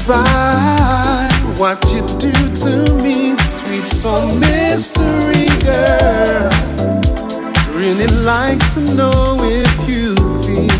by what you do to me, sweet soul mystery girl. Really like to know if you feel